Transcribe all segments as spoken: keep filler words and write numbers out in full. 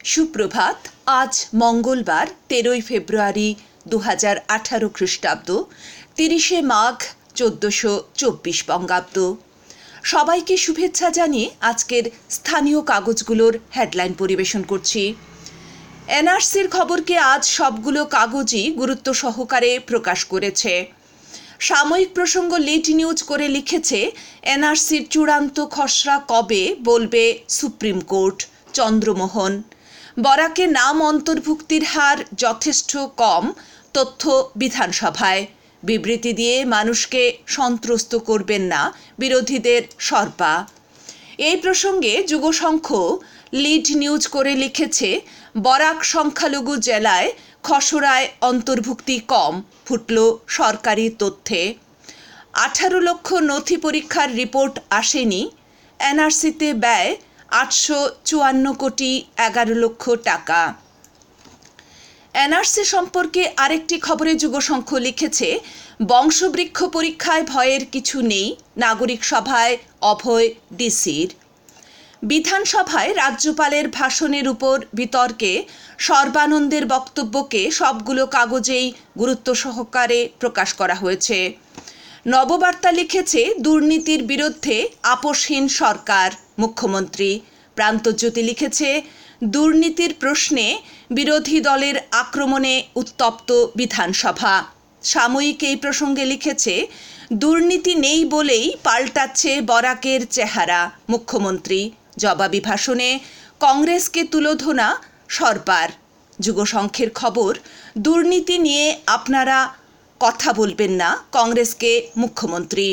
সুপ্রভাত। আজ মঙ্গলবার তেরোই ফেব্রুয়ারি দু হাজার আঠারো খ্রিস্টাব্দ, তিরিশে মাঘ চোদ্দোশো চব্বিশ বঙ্গাব্দ। সবাইকে শুভেচ্ছা জানিয়ে আজকের স্থানীয় কাগজগুলোর হেডলাইন পরিবেশন করছি। এনআরসির খবরকে আজ সবগুলো কাগজই গুরুত্ব সহকারে প্রকাশ করেছে। সাময়িক প্রসঙ্গ লিড নিউজ করে লিখেছে, এনআরসির চূড়ান্ত খসড়া কবে বলবে সুপ্রিম কোর্ট। চন্দ্রমোহন। বরাকে নাম অন্তর্ভুক্তির হার যথেষ্ট কম, তথ্য বিধানসভায়। বিবৃতি দিয়ে মানুষকে সন্ত্রস্ত করবেন না, বিরোধীদের সরপা। এই প্রসঙ্গে যুগসংখ্য লিড নিউজ করে লিখেছে, বরাক সংখ্যালঘু জেলায় খসড়ায় অন্তর্ভুক্তি কম, ফুটল সরকারি তথ্যে। আঠারো লক্ষ নথি পরীক্ষার রিপোর্ট আসেনি। এনআরসিতে ব্যয় আটশো চুয়ান্ন কোটি এগারো লক্ষ টাকা। এনআরসি সম্পর্কে আরেকটি খবরে যুগসংখ্য লিখেছে, বংশবৃক্ষ পরীক্ষায় ভয়ের কিছু নেই, নাগরিক সভায় অভয় ডিসির। বিধানসভায় রাজ্যপালের ভাষণের উপর বিতর্কে সর্বানন্দের বক্তব্যকে সবগুলো কাগজেই গুরুত্ব সহকারে প্রকাশ করা হয়েছে। নববার্তা লিখেছে, দুর্নীতির বিরুদ্ধে আপোষহীন সরকার, মুখ্যমন্ত্রী। প্রান্তজ্যোতি লিখেছে, দুর্নীতির প্রশ্নে বিরোধী দলের আক্রমণে উত্তপ্ত বিধানসভা। সাময়িক এই প্রসঙ্গে লিখেছে, দুর্নীতি নেই বলেই পাল্টাচ্ছে বরাকের চেহারা, মুখ্যমন্ত্রী। জবাবি ভাষণে কংগ্রেসকে তুলোধনা সরকার। যুগসংখ্যের খবর, দুর্নীতি নিয়ে আপনারা কথা বলবেন না, কংগ্রেসকে মুখ্যমন্ত্রী।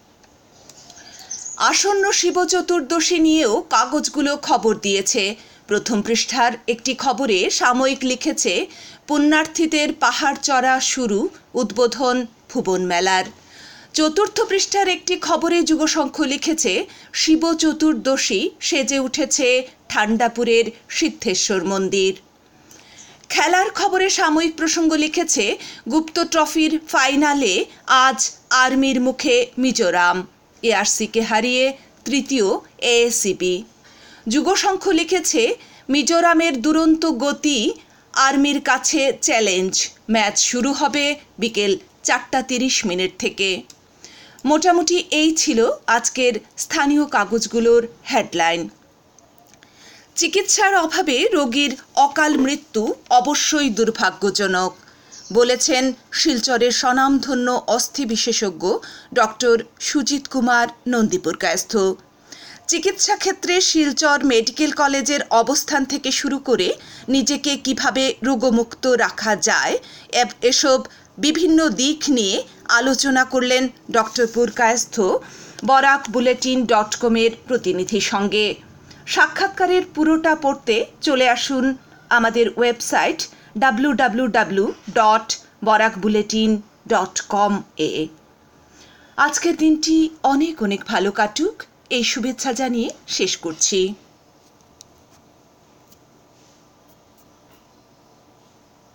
আসন্ন শিব চতুর্দশী নিয়েও কাগজগুলো খবর দিয়েছে। প্রথম পৃষ্ঠার একটি খবরে সাময়িক লিখেছে, পুণ্যার্থীদের পাহাড় চড়া শুরু, উদ্বোধন ভুবন মেলার। চতুর্থ পৃষ্ঠার একটি খবরে যুগসংখ্য লিখেছে, শিব চতুর্দশী সেজে উঠেছে ঠান্ডাপুরের সিদ্ধেশ্বর মন্দির। খেলার খবরে সাময়িক প্রসঙ্গ লিখেছে, গুপ্ত ট্রফির ফাইনালে আজ আর্মির মুখে মিজোরাম, এআরসিকে হারিয়ে তৃতীয় এএসিবি। যুগসংখ্য লিখেছে, মিজোরামের দুরন্ত গতি আর্মির কাছে চ্যালেঞ্জ। ম্যাচ শুরু হবে বিকেল চারটা তিরিশ মিনিট থেকে। মোটামুটি এই ছিল আজকের স্থানীয় কাগজগুলোর হেডলাইন। চিকিৎসার অভাবে রোগীর অকাল মৃত্যু অবশ্যই দুর্ভাগ্যজনক, বলেছেন শিলচরের স্বনামধন্য অস্থি বিশেষজ্ঞ ডক্টর সুজিত কুমার নন্দীপুরকায়স্থ। চিকিৎসা ক্ষেত্রে শিলচর মেডিকেল কলেজের অবস্থান থেকে শুরু করে নিজেকে কিভাবে রোগমুক্ত রাখা যায়, এসব বিভিন্ন দিক নিয়ে আলোচনা করলেন doctor Purkayastha Barak bulletin dot কমের প্রতিনিধির সঙ্গে। সাক্ষাৎকারের পুরোটা পড়তে চলে আসুন আমাদের website W W W dot Barak bulletin dot com এ। আজকের দিনটি অনেক অনেক ভালো কাটুক, এই শুভেচ্ছা জানিয়ে শেষ করছি।